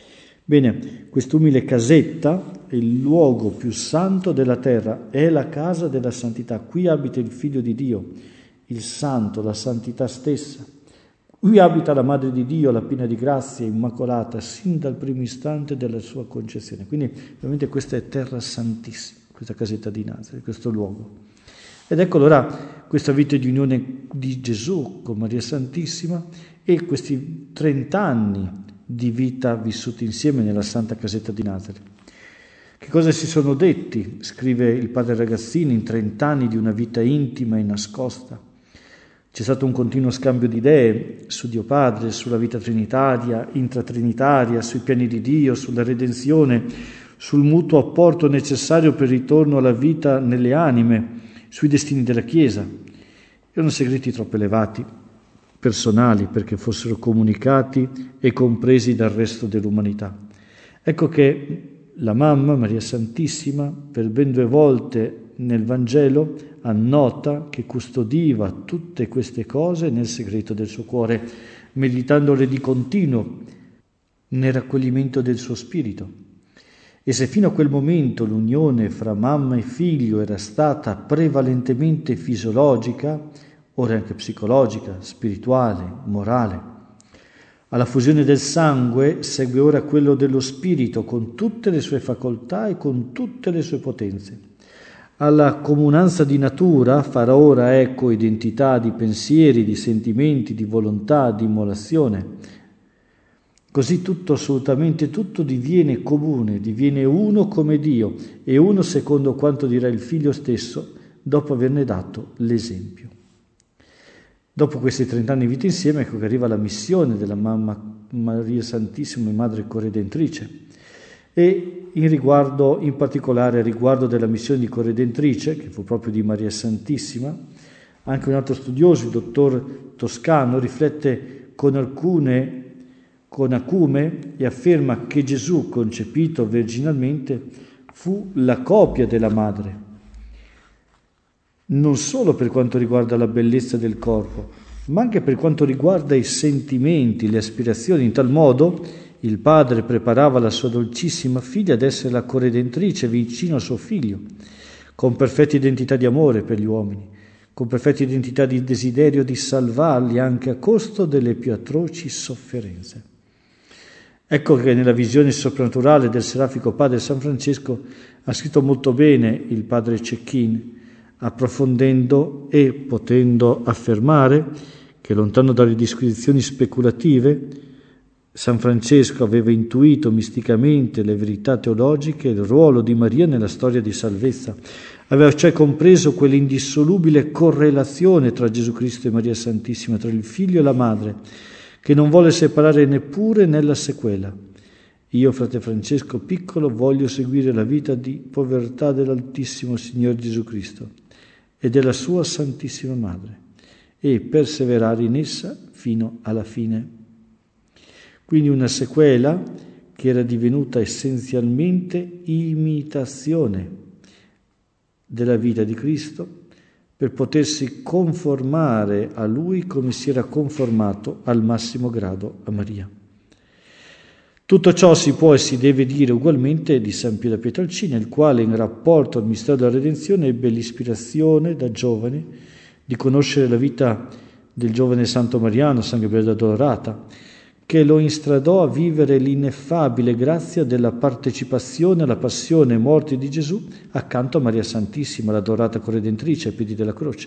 Bene, quest'umile casetta è il luogo più santo della terra, è la casa della santità. Qui abita il Figlio di Dio, il Santo, la santità stessa. Qui abita la Madre di Dio, la piena di grazia, immacolata, sin dal primo istante della sua concezione. Quindi, veramente, questa è terra santissima, questa casetta di Nazareth, questo luogo. Ed ecco allora questa vita di unione di Gesù con Maria Santissima e questi trent'anni di vita vissuti insieme nella santa casetta di Nazareth. Che cosa si sono detti, scrive il padre Ragazzini, in trent'anni di una vita intima e nascosta? C'è stato un continuo scambio di idee su Dio Padre, sulla vita trinitaria, intratrinitaria, sui piani di Dio, sulla redenzione, sul mutuo apporto necessario per il ritorno alla vita nelle anime, sui destini della Chiesa. Erano segreti troppo elevati, personali, perché fossero comunicati e compresi dal resto dell'umanità. Ecco che la mamma, Maria Santissima, per ben due volte nel Vangelo annota che custodiva tutte queste cose nel segreto del suo cuore, meditandole di continuo nel raccoglimento del suo spirito. E se fino a quel momento l'unione fra mamma e figlio era stata prevalentemente fisiologica, ora anche psicologica, spirituale, morale. Alla fusione del sangue segue ora quello dello spirito con tutte le sue facoltà e con tutte le sue potenze. Alla comunanza di natura farà ora eco identità di pensieri, di sentimenti, di volontà, di immolazione. Così tutto, assolutamente tutto, diviene comune, diviene uno come Dio e uno secondo quanto dirà il Figlio stesso dopo averne dato l'esempio. Dopo questi trent'anni di vita insieme, ecco che arriva la missione della mamma Maria Santissima e Madre Corredentrice. E in riguardo, in particolare riguardo della missione di corredentrice, che fu proprio di Maria Santissima, anche un altro studioso, il dottor Toscano, riflette con alcune, con acume e afferma che Gesù, concepito virginalmente, fu la copia della madre, non solo per quanto riguarda la bellezza del corpo, ma anche per quanto riguarda i sentimenti, le aspirazioni. In tal modo il padre preparava la sua dolcissima figlia ad essere la corredentrice vicino al suo figlio, con perfetta identità di amore per gli uomini, con perfetta identità di desiderio di salvarli anche a costo delle più atroci sofferenze. Ecco che nella visione soprannaturale del serafico padre San Francesco ha scritto molto bene il padre Cecchin, approfondendo e potendo affermare che, lontano dalle disquisizioni speculative, San Francesco aveva intuito misticamente le verità teologiche e il ruolo di Maria nella storia di salvezza. Aveva cioè compreso quell'indissolubile correlazione tra Gesù Cristo e Maria Santissima, tra il Figlio e la Madre, che non vuole separare neppure nella sequela. Io, frate Francesco piccolo, voglio seguire la vita di povertà dell'Altissimo Signore Gesù Cristo e della sua Santissima Madre e perseverare in essa fino alla fine. Quindi una sequela che era divenuta essenzialmente imitazione della vita di Cristo per potersi conformare a Lui come si era conformato al massimo grado a Maria. Tutto ciò si può e si deve dire ugualmente di San Pio da Pietrelcina, il quale in rapporto al mistero della redenzione ebbe l'ispirazione da giovane di conoscere la vita del giovane Santo Mariano, San Gabriele Addolorata, che lo instradò a vivere l'ineffabile grazia della partecipazione alla passione e morte di Gesù accanto a Maria Santissima, l'adorata corredentrice ai piedi della croce.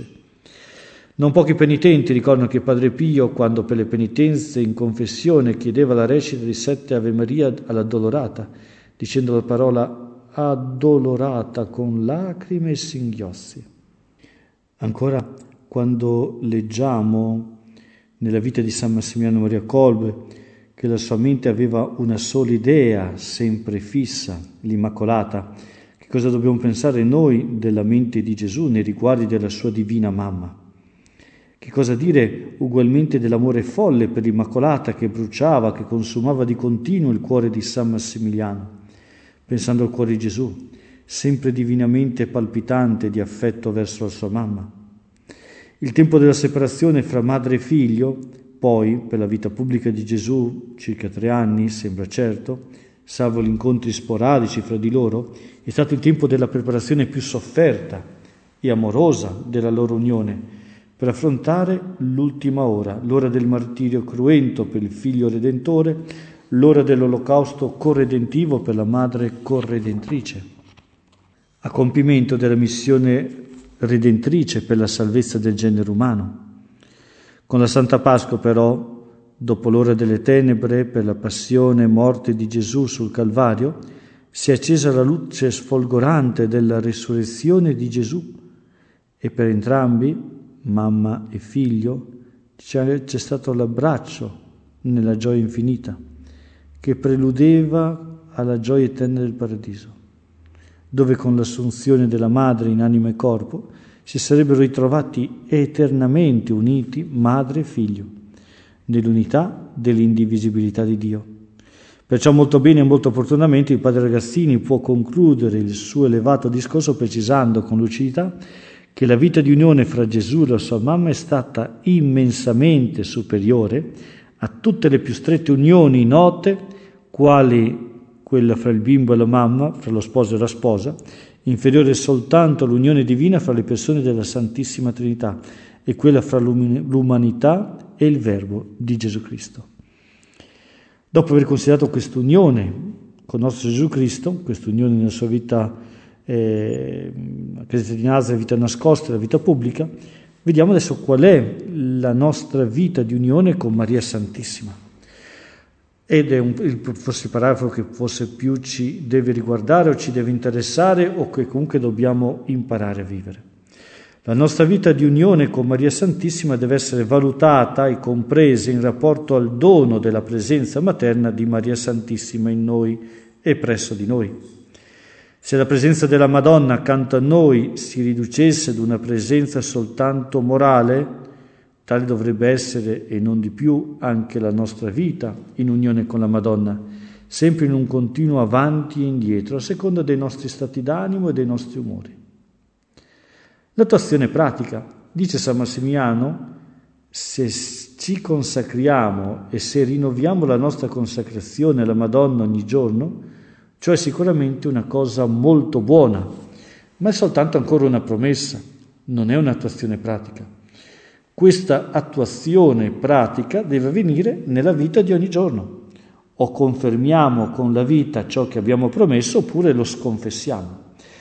Non pochi penitenti ricordano che Padre Pio, quando per le penitenze in confessione chiedeva la recita di sette Ave Maria all'Addolorata, dicendo la parola addolorata con lacrime e singhiozzi. Ancora, quando leggiamo nella vita di San Massimiliano Maria Kolbe che la sua mente aveva una sola idea, sempre fissa, l'Immacolata, che cosa dobbiamo pensare noi della mente di Gesù nei riguardi della sua divina mamma? Che cosa dire ugualmente dell'amore folle per l'Immacolata che bruciava, che consumava di continuo il cuore di San Massimiliano, pensando al cuore di Gesù, sempre divinamente palpitante di affetto verso la sua mamma. Il tempo della separazione fra madre e figlio, poi, per la vita pubblica di Gesù, circa tre anni, sembra certo, salvo gli incontri sporadici fra di loro, è stato il tempo della preparazione più sofferta e amorosa della loro unione, per affrontare l'ultima ora, l'ora del martirio cruento per il Figlio Redentore, l'ora dell'olocausto corredentivo per la Madre corredentrice. A compimento della missione redentrice per la salvezza del genere umano. Con la Santa Pasqua, però, dopo l'ora delle tenebre per la passione e morte di Gesù sul Calvario, si è accesa la luce sfolgorante della risurrezione di Gesù e per entrambi, mamma e figlio, c'è, c'è stato l'abbraccio nella gioia infinita che preludeva alla gioia eterna del paradiso, dove con l'assunzione della madre in anima e corpo si sarebbero ritrovati eternamente uniti madre e figlio, nell'unità dell'indivisibilità di Dio. Perciò molto bene e molto opportunamente il padre Ragazzini può concludere il suo elevato discorso precisando con lucidità che la vita di unione fra Gesù e la sua mamma è stata immensamente superiore a tutte le più strette unioni note, quali quella fra il bimbo e la mamma, fra lo sposo e la sposa, inferiore soltanto all'unione divina fra le persone della Santissima Trinità e quella fra l'umanità e il Verbo di Gesù Cristo. Dopo aver considerato quest'unione con il nostro Gesù Cristo, quest'unione nella sua vita eh, a Casa di Nazareth, vita nascosta e la vita pubblica, vediamo adesso qual è la nostra vita di unione con Maria Santissima. Ed è un, il, forse il paragrafo che forse più ci deve riguardare o ci deve interessare o che comunque dobbiamo imparare a vivere. La nostra vita di unione con Maria Santissima deve essere valutata e compresa in rapporto al dono della presenza materna di Maria Santissima in noi e presso di noi. Se la presenza della Madonna accanto a noi si riducesse ad una presenza soltanto morale, tale dovrebbe essere, e non di più, anche la nostra vita in unione con la Madonna, sempre in un continuo avanti e indietro, a seconda dei nostri stati d'animo e dei nostri umori. L'attuazione pratica, dice San Massimiliano, se ci consacriamo e se rinnoviamo la nostra consacrazione alla Madonna ogni giorno, ciò è sicuramente una cosa molto buona, ma è soltanto ancora una promessa, non è un'attuazione pratica. Questa attuazione pratica deve avvenire nella vita di ogni giorno. O confermiamo con la vita ciò che abbiamo promesso oppure lo sconfessiamo.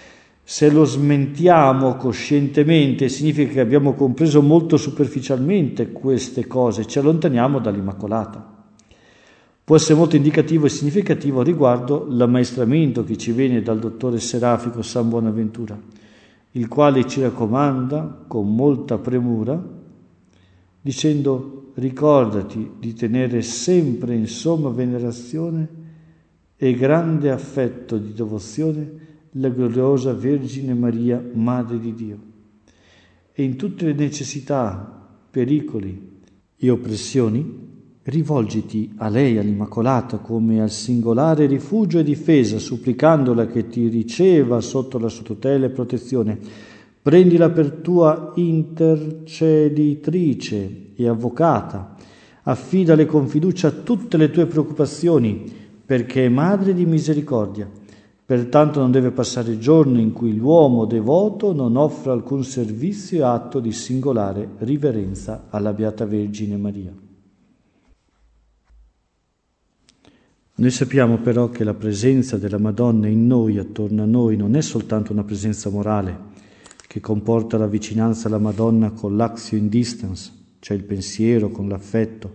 Se lo smentiamo coscientemente, significa che abbiamo compreso molto superficialmente queste cose, ci allontaniamo dall'Immacolata. Può essere molto indicativo e significativo riguardo l'ammaestramento che ci viene dal dottore serafico San Bonaventura, il quale ci raccomanda con molta premura, dicendo: ricordati di tenere sempre in somma venerazione e grande affetto di devozione la gloriosa Vergine Maria, Madre di Dio, e in tutte le necessità, pericoli e oppressioni rivolgiti a lei, all'Immacolata, come al singolare rifugio e difesa, supplicandola che ti riceva sotto la sua tutela e protezione. Prendila per tua interceditrice e avvocata, affidale con fiducia tutte le tue preoccupazioni, perché è Madre di misericordia. Pertanto non deve passare giorno in cui l'uomo devoto non offra alcun servizio e atto di singolare riverenza alla Beata Vergine Maria. Noi sappiamo però che la presenza della Madonna in noi, attorno a noi, non è soltanto una presenza morale, che comporta la vicinanza alla Madonna con l'actio in distance, cioè il pensiero con l'affetto,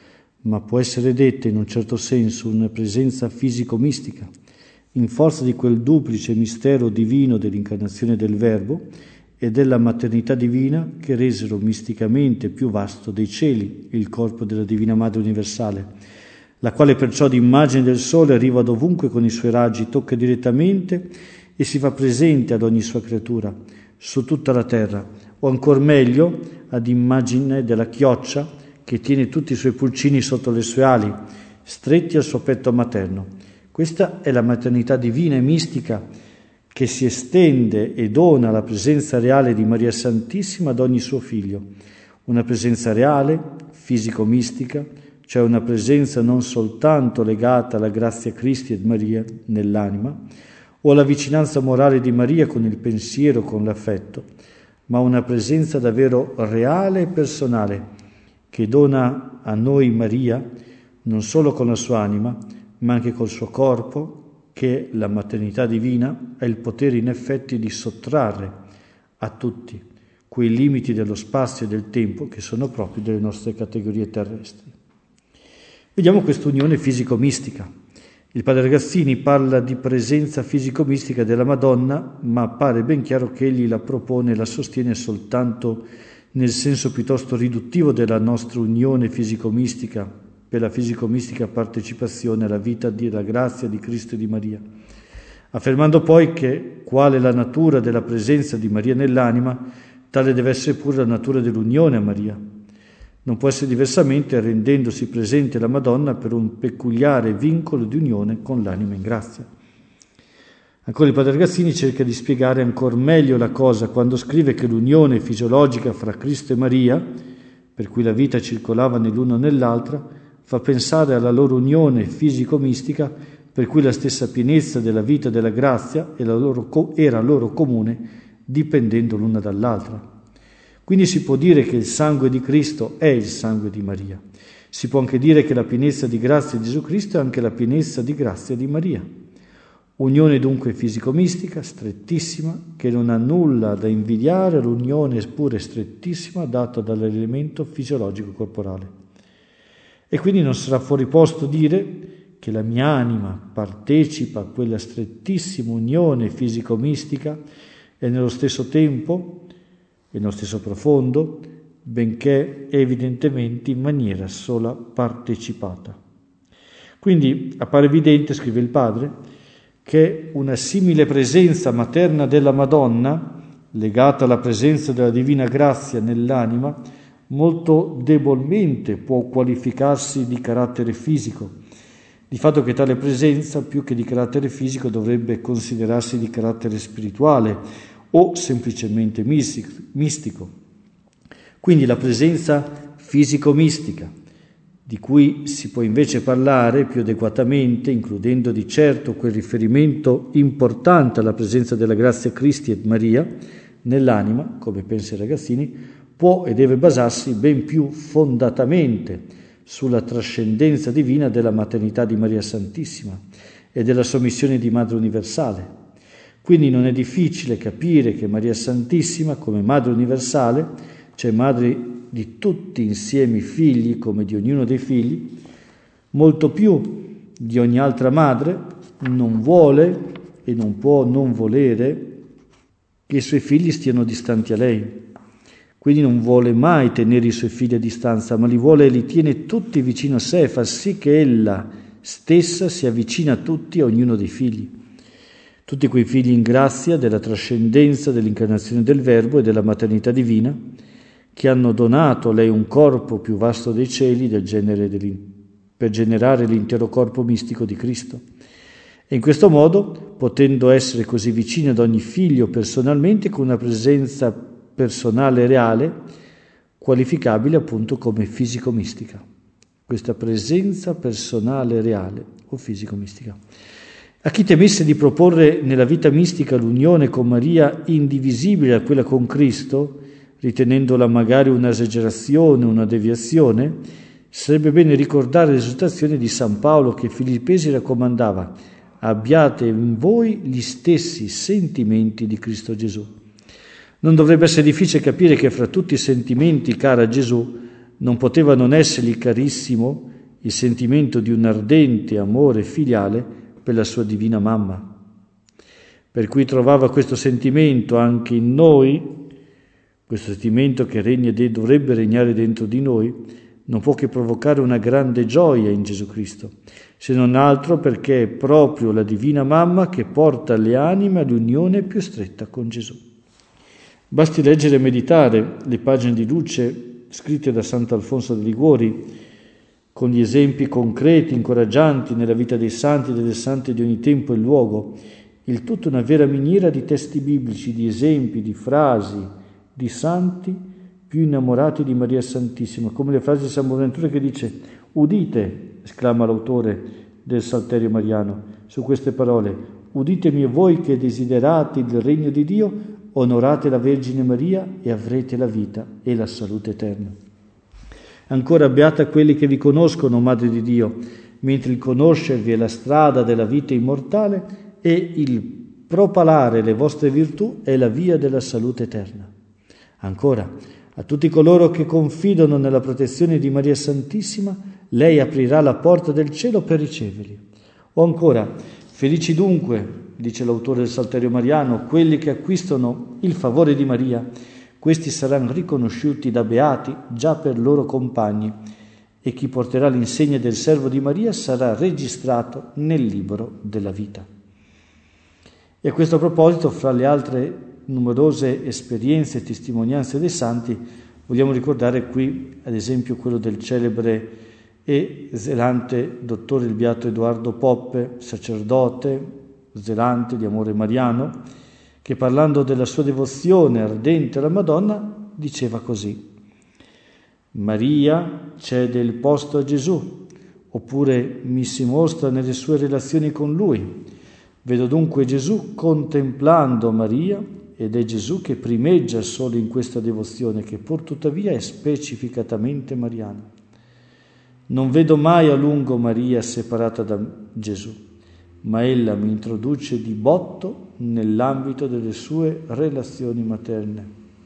ma può essere detta in un certo senso una presenza fisico-mistica, in forza di quel duplice mistero divino dell'incarnazione del Verbo e della maternità divina che resero misticamente più vasto dei cieli il corpo della Divina Madre Universale, la quale perciò d'immagine del Sole arriva dovunque con i suoi raggi, tocca direttamente e si fa presente ad ogni sua creatura, su tutta la terra, o ancor meglio ad immagine della chioccia che tiene tutti i suoi pulcini sotto le sue ali, stretti al suo petto materno. Questa è la maternità divina e mistica che si estende e dona la presenza reale di Maria Santissima ad ogni suo figlio, una presenza reale, fisico-mistica, cioè una presenza non soltanto legata alla grazia Cristi et Maria nell'anima, o alla vicinanza morale di Maria con il pensiero, con l'affetto, ma una presenza davvero reale e personale, che dona a noi Maria, non solo con la sua anima, ma anche col suo corpo, che la maternità divina ha il potere in effetti di sottrarre a tutti quei limiti dello spazio e del tempo che sono propri delle nostre categorie terrestri. Vediamo questa unione fisico-mistica. Il padre Ragazzini parla di presenza fisico-mistica della Madonna, ma appare ben chiaro che egli la propone e la sostiene soltanto nel senso piuttosto riduttivo della nostra unione fisico-mistica, per la fisico-mistica partecipazione alla vita della grazia di Cristo e di Maria, affermando poi che, quale la natura della presenza di Maria nell'anima, tale deve essere pure la natura dell'unione a Maria. Non può essere diversamente rendendosi presente la Madonna per un peculiare vincolo di unione con l'anima in grazia. Ancora il padre Ragazzini cerca di spiegare ancora meglio la cosa quando scrive che l'unione fisiologica fra Cristo e Maria, per cui la vita circolava nell'uno nell'altra, fa pensare alla loro unione fisico-mistica, per cui la stessa pienezza della vita della grazia era loro, era loro comune, dipendendo l'una dall'altra. Quindi si può dire che il sangue di Cristo è il sangue di Maria. Si può anche dire che la pienezza di grazia di Gesù Cristo è anche la pienezza di grazia di Maria. Unione dunque fisico-mistica, strettissima, che non ha nulla da invidiare all'unione pure strettissima data dall'elemento fisiologico corporale. E quindi non sarà fuori posto dire che la mia anima partecipa a quella strettissima unione fisico-mistica e nello stesso tempo e nello stesso profondo, benché evidentemente in maniera sola partecipata. Quindi appare evidente, scrive il padre, che una simile presenza materna della Madonna, legata alla presenza della divina grazia nell'anima, molto debolmente può qualificarsi di carattere fisico, di fatto che tale presenza, più che di carattere fisico, dovrebbe considerarsi di carattere spirituale o semplicemente mistico. Quindi la presenza fisico-mistica, di cui si può invece parlare più adeguatamente, includendo di certo quel riferimento importante alla presenza della grazia Cristi et Maria nell'anima, come pensa il Ragazzini, può e deve basarsi ben più fondatamente sulla trascendenza divina della maternità di Maria Santissima e della sua missione di Madre Universale. Quindi non è difficile capire che Maria Santissima, come Madre universale, cioè Madre di tutti insieme i figli, come di ognuno dei figli, molto più di ogni altra madre, non vuole e non può non volere che i suoi figli stiano distanti a lei. Quindi non vuole mai tenere i suoi figli a distanza, ma li vuole e li tiene tutti vicino a sé, fa sì che ella stessa si avvicina a tutti, a ognuno dei figli. Tutti quei figli in grazia della trascendenza, dell'incarnazione del Verbo e della maternità divina, che hanno donato a lei un corpo più vasto dei cieli del genere per generare l'intero corpo mistico di Cristo. E in questo modo, potendo essere così vicine ad ogni figlio personalmente, con una presenza personale reale, qualificabile appunto come fisico-mistica. Questa presenza personale reale o fisico-mistica. A chi temesse di proporre nella vita mistica l'unione con Maria indivisibile a quella con Cristo, ritenendola magari un'esagerazione, una deviazione, sarebbe bene ricordare l'esortazione di San Paolo che ai Filippesi raccomandava: abbiate in voi gli stessi sentimenti di Cristo Gesù. Non dovrebbe essere difficile capire che fra tutti i sentimenti cari a Gesù non poteva non essergli carissimo il sentimento di un ardente amore filiale per la sua divina mamma, per cui trovava questo sentimento anche in noi, questo sentimento che regna e dovrebbe regnare dentro di noi, non può che provocare una grande gioia in Gesù Cristo, se non altro perché è proprio la divina mamma che porta le anime all'unione più stretta con Gesù. Basti leggere e meditare le pagine di luce scritte da Sant'Alfonso de' Liguori, con gli esempi concreti, incoraggianti nella vita dei santi e delle sante di ogni tempo e luogo, il tutto una vera miniera di testi biblici, di esempi, di frasi, di santi più innamorati di Maria Santissima, come le frasi di San Bonaventura che dice: udite, esclama l'autore del Salterio Mariano, su queste parole: uditemi voi che desiderate il regno di Dio, onorate la Vergine Maria e avrete la vita e la salute eterna. Ancora, beata quelli che vi conoscono, Madre di Dio, mentre il conoscervi è la strada della vita immortale e il propalare le vostre virtù è la via della salute eterna. Ancora, a tutti coloro che confidano nella protezione di Maria Santissima, lei aprirà la porta del cielo per riceverli. O ancora, felici dunque, dice l'autore del Salterio Mariano, quelli che acquistano il favore di Maria. Questi saranno riconosciuti da beati già per loro compagni, e chi porterà l'insegna del servo di Maria sarà registrato nel libro della vita. E a questo proposito, fra le altre numerose esperienze e testimonianze dei santi, vogliamo ricordare qui, ad esempio, quello del celebre e zelante dottore il beato Edoardo Poppe, sacerdote zelante di amore mariano, che parlando della sua devozione ardente alla Madonna diceva così: Maria cede il posto a Gesù, oppure mi si mostra nelle sue relazioni con Lui. Vedo dunque Gesù contemplando Maria, ed è Gesù che primeggia solo in questa devozione, che pur tuttavia è specificatamente mariana. Non vedo mai a lungo Maria separata da Gesù, ma ella mi introduce di botto nell'ambito delle sue relazioni materne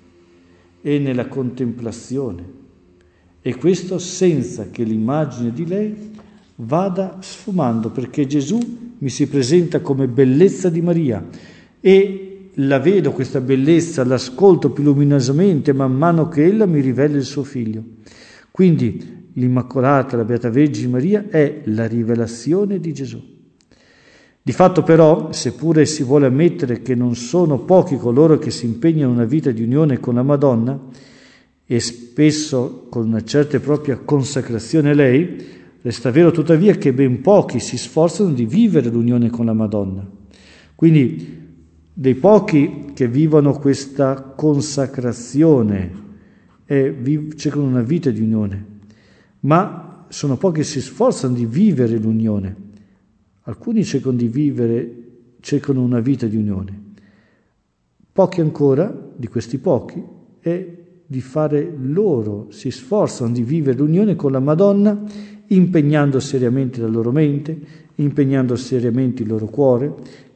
e nella contemplazione, e questo senza che l'immagine di lei vada sfumando, perché Gesù mi si presenta come bellezza di Maria e la vedo questa bellezza, l'ascolto più luminosamente man mano che ella mi rivela il suo figlio. Quindi l'Immacolata, la Beata Vergine Maria è la rivelazione di Gesù. Di fatto però, seppure si vuole ammettere che non sono pochi coloro che si impegnano in una vita di unione con la Madonna, e spesso con una certa propria consacrazione a lei, resta vero tuttavia che ben pochi si sforzano di vivere l'unione con la Madonna. Quindi dei pochi che vivono questa consacrazione e vi- cercano una vita di unione, ma sono pochi che si sforzano di vivere l'unione. Alcuni cercano di vivere, cercano una vita di unione. Pochi ancora, di questi pochi, è di fare loro, si sforzano di vivere l'unione con la Madonna, impegnando seriamente la loro mente, impegnando seriamente il loro cuore,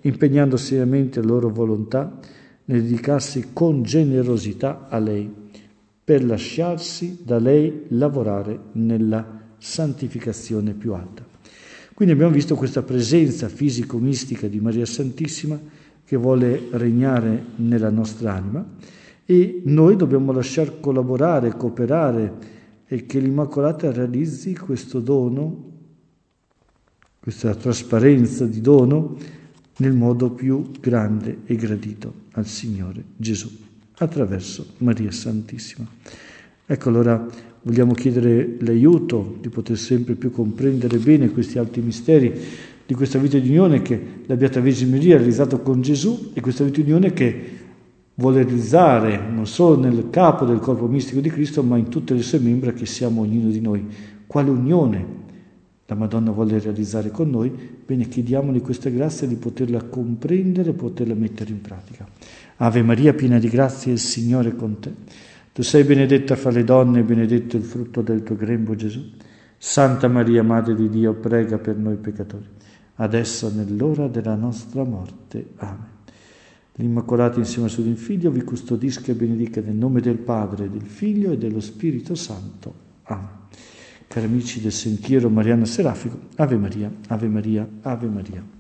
impegnando seriamente la loro volontà nel dedicarsi con generosità a lei, per lasciarsi da lei lavorare nella santificazione più alta. Quindi abbiamo visto questa presenza fisico-mistica di Maria Santissima che vuole regnare nella nostra anima, e noi dobbiamo lasciar collaborare, cooperare, e che l'Immacolata realizzi questo dono, questa trasparenza di dono, nel modo più grande e gradito al Signore Gesù, attraverso Maria Santissima. Ecco, allora vogliamo chiedere l'aiuto di poter sempre più comprendere bene questi alti misteri di questa vita di unione che la Beata Vergine Maria ha realizzato con Gesù, e questa vita di unione che vuole realizzare non solo nel capo del corpo mistico di Cristo, ma in tutte le sue membra che siamo ognuno di noi. Quale unione la Madonna vuole realizzare con noi? Bene, chiediamole questa grazia di poterla comprendere e poterla mettere in pratica. Ave Maria, piena di grazia, il Signore è con te. Tu sei benedetta fra le donne, e benedetto il frutto del tuo grembo, Gesù. Santa Maria, Madre di Dio, prega per noi peccatori, adesso e nell'ora della nostra morte. Amen. L'Immacolata insieme al suo Figlio vi custodisca e benedica nel nome del Padre, del Figlio e dello Spirito Santo. Amen. Cari amici del Sentiero Mariano Serafico, Ave Maria, Ave Maria, Ave Maria.